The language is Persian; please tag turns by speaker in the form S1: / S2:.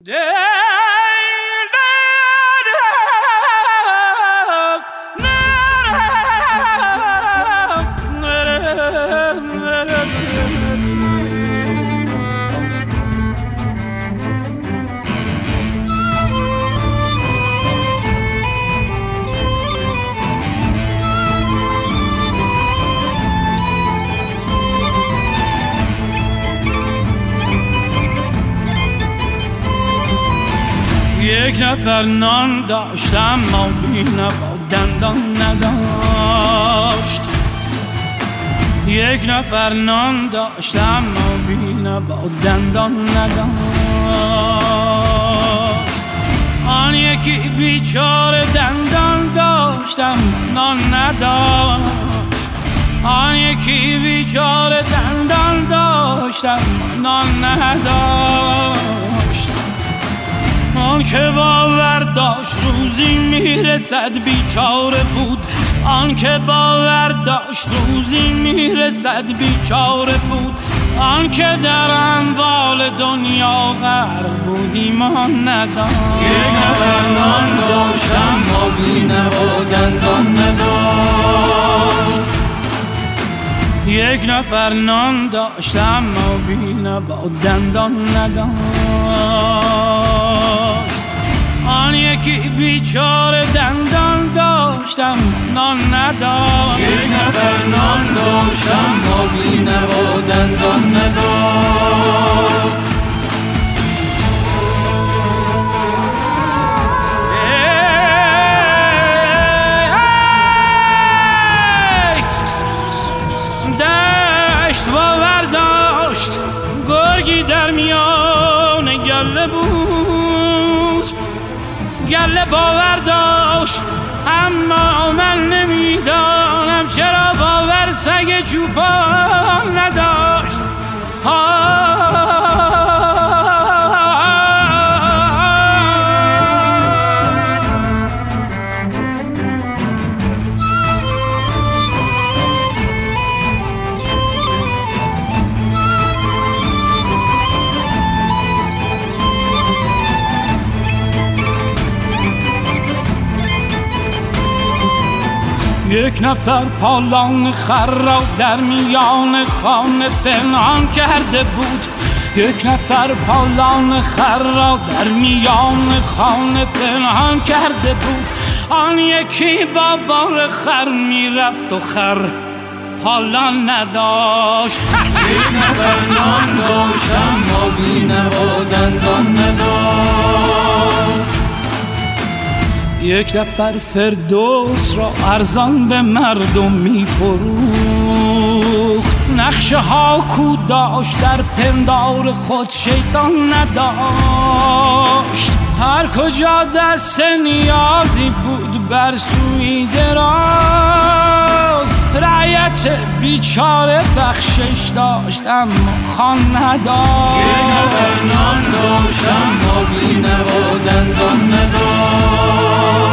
S1: یک نفر نان داشتم ما بینه با دندان نداشت. یک نفر نان داشتم ما بینه با دندان نداشت. آن یکی بیچاره دندان داشتم نان نداشت. آن یکی بیچاره دندان داشتم نان نداشت. آن که باور داشت روزی میرسد بیچاره بود. آن که باور داشت روزی میرسد بیچاره بود. آن که در اموال دنیا غرق بود ایمان نداشت.
S2: یک نفر نان داشتم ما بینه و دندان نداشت.
S1: یک نفر نان داشتم ما بینه با دندان نداشت. آن یکی بیچاره دندان داشتم نان نداشت.
S2: یک نفر نان داشتم ما بینه و دندان نداشت.
S1: باور داشت گرگی در میان گله بود. گله باور داشت اما من نمیدانم چرا باور سگ چوپان نداشت. یک نفر پالان خر را در میان خانه پنهان کرده بود. یک نفر پالان خر را در میان خانه پنهان کرده بود. آن یکی با بار خر میرفت و خر پالان نداشت.
S2: یک نفر نان داشتم ما بینه و دندان نداشت.
S1: یک نفر فردوس را ارزان به مردم می‌فروخت. نقشه ها کو داشت در پندار خود شیطان نداشت. هر کجا دست نیازی بود بر سوی دراز. رعیت بیچاره بخشش داشت اما خان نداشت.
S2: یک نفر نان داشتم ما بینه و دندان نداشت.